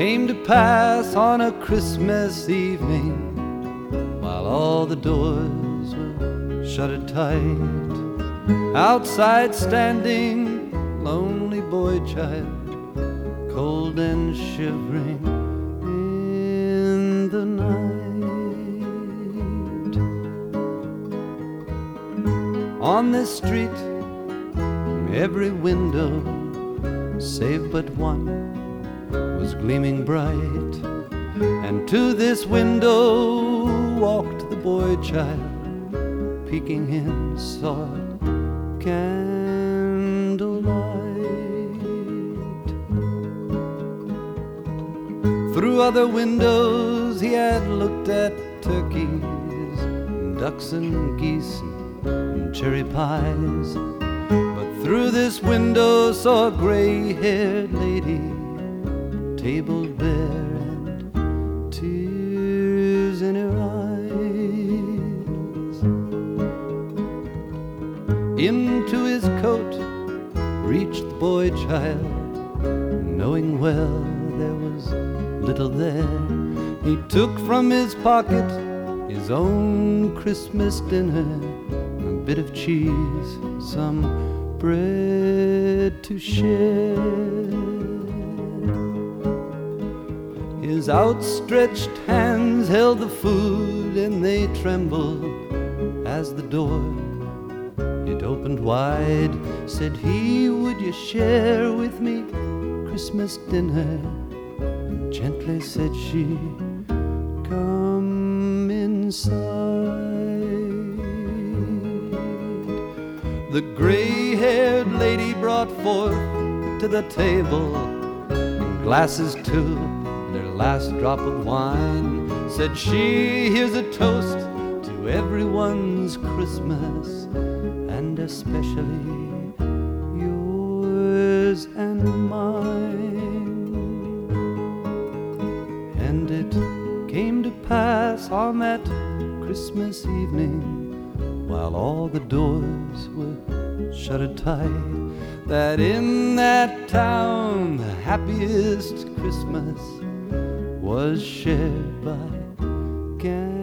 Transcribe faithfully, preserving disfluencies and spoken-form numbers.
came to pass on a Christmas evening, while all the doors were shuttered tight. Outside standing, lonely boy child, cold and shivering in the night. On this street, every window, save but one, was gleaming bright, and to this window walked the boy child, peeking in soft candlelight. Through other windows he had looked at turkeys, and ducks and geese and cherry pies, but through this window saw a gray-haired lady, table bare and tears in her eyes. Into his coat reached the boy child, knowing well there was little there. He took from his pocket his own Christmas dinner, a bit of cheese, some bread to share. His outstretched hands held the food, and they trembled as the door, it opened wide. Said he, "Would you share with me Christmas dinner?" And gently said she, "Come inside." The gray-haired lady brought forth to the table glasses too, and her last drop of wine. Said she, "Here's a toast to everyone's Christmas, and especially yours and mine." And it came to pass on that Christmas evening, while all the doors were shuttered tight, that in that town the happiest Christmas was shared by candlelight.